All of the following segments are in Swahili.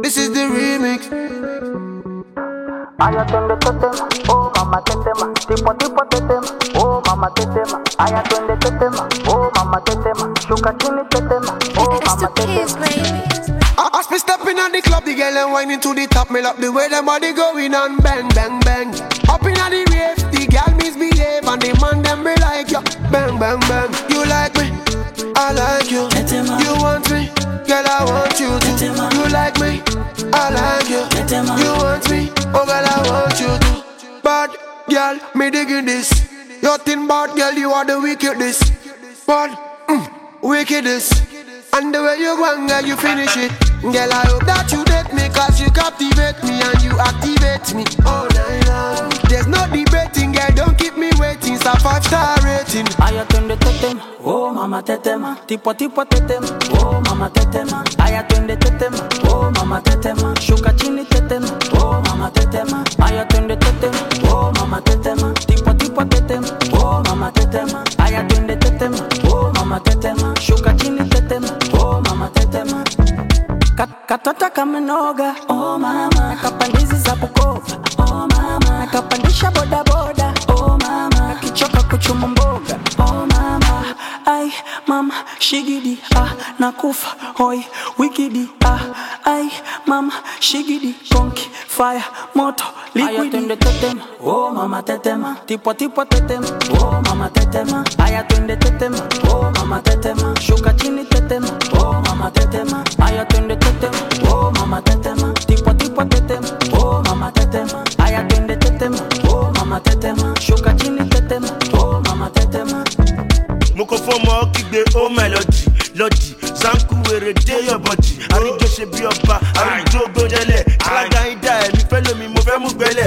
This is the remix. Aya twende tetema, oh mama tetema, tipo tipo tetema, oh mama tetema. Aya twende tetema, oh mama tetema, shuka chini tetema, oh mama tetema. As me stepping on the club, the girl and whining to the top. Me love the way them body going on, bang bang bang. Up in the rave, the girl misbehave and the man them be like ya, bang bang bang. You like me, I like you. You want me, girl I want you too. You like me, I like you. You want me, oh girl I want you too. Bad girl, me digging this. You thin bad girl, you are the wickedest. Bad, wickedest. And the way you go and girl, you finish it. Girl, I hope that you date me, cause you captivate me and you activate me all night long. There's no debating, girl, don't keep me waiting. It's a 5-star rating. Aya twende tetema, oh mama tetema. Tipo tipo tetema, oh mama tetema. Aya twende tetema, oh mama tetema. Shuka chini tetema, oh mama tetema. Aya twende tetema, oh mama tetema. Tipo tipo tetema, oh mama tetema. Aya twende tetema, oh mama tetema. Shuka chini tetema, oh mama tetema. Katota kamenoga, oh mama. Nakapandizi za Bukoba, oh mama. Nakapandisha boda boda, oh mama. Nakichoka kuchuma mboga, oh mama. Ay mama, shigidi, nakufa, hoi, wikidi, ay mama, shigidi, konki, fire, moto, liquidi. Aya twende tetema, oh mama tetema. Tipo tipo tetema, oh mama tetema. Aya twende tetema, oh mama tetema. Shuka chini tetema, oh mama tetema. Aya twende tetema, oh mama tetema. Tipo tipo tetema, oh mama tetema. Aya twende tetema, oh mama tetema. Shuka chini tetema, oh mama tetema. Moko fomo kigbe o melody lodi zanku were dey your body arijo se bi oba arijo godele alaga ida mi fe lo mi mo fe mu gbele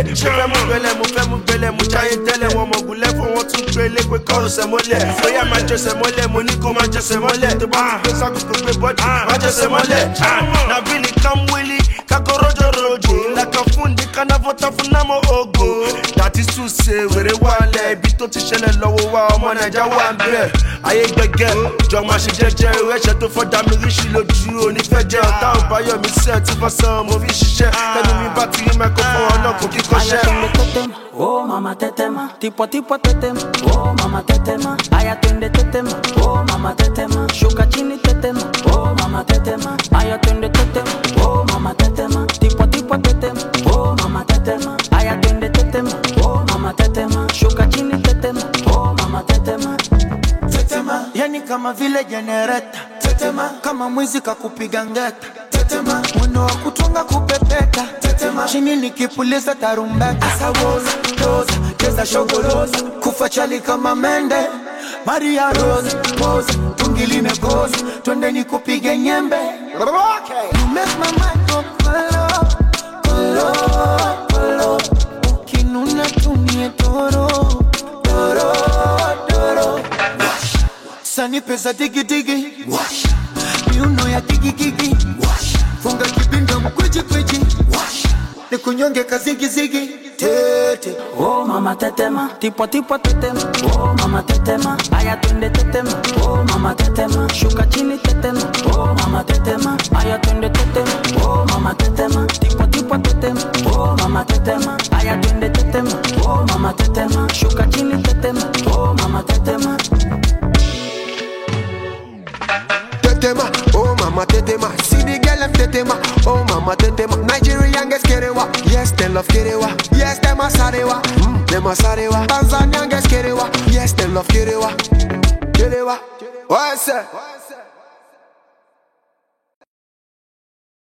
mo jaye tele won mo gule fun won tun gbele pe ko se mole oya ma jo se mole mo ni ko ma jo se mole to ba ti pe saku ko pe body ma jo se mole na bili kam willy kakorojo rojo la ka fun di kana vota fun na mo ogo that is to say were wale ibi to ti sele lowo wa omo naija wa nbe ayé gbẹgẹ jọ máa ṣe jẹ́jẹ́ ẹ̀ṣẹ̀ tó fọdà mi ríṣì lójú onífẹjẹ ọ̀tá ọbáyọ mi sẹ tí fọsán mo fi ṣiṣẹ́ tẹnu mi bá ti rí microphone ọlọkùn kíkọṣẹ. Aya twende tetema, oh mama tetema. Tipo tipo tetema, oh mama tetema. Aya twende tetema, oh mama tetema. Shuka chini tetema, oh mama tetema. Aya twende tetema, oh mama tetema. Tipo tipo tetema, oh mama tetema. Aya twende tetema, oh mama tetema. Shuka chini tetema, oh mama tetema. Tetema, yani kama vile jenereta. Tetema, kama mwizi kakupiga ngeta. Tetema, mwendo wa kutunga kupepeta. Tetema, chini nikipuliza tarumbeta. Asawoza, doza, cheza shogoloza. Kufa chali kama mende. Maria Rose, pose, tungi limekoza. Twende nikupige nyembe. You make my mind go polo, polo, polo. Ukinuna tumie toro, toro, toro. Sani pesa digi digi, wash. Miuno ya digi gigi, wash. Funga kibinda mkweji kweji, wash. Nikunyonge kazigi zigi, tete. Oh mama tetema, tipo tipo tetema, oh mama tetema. Aya twende tetema, oh mama tetema. Shuka chini tetema, oh mama tetema. Aya twende tetema, oh mama tetema. Tipo tipo tetema, oh mama tetema. Aya twende tetema, oh mama tetema. Shuka chini tetema, oh mama tetema. Tetema, oh mama tetema. See the girl them tetema, oh mama tetema. Nigerian get kerewa, yes they love kerewa. Yes them a sarewa, them a sarewa. Tanzanian get kerewa, yes they love kerewa. Kerewa, what I say?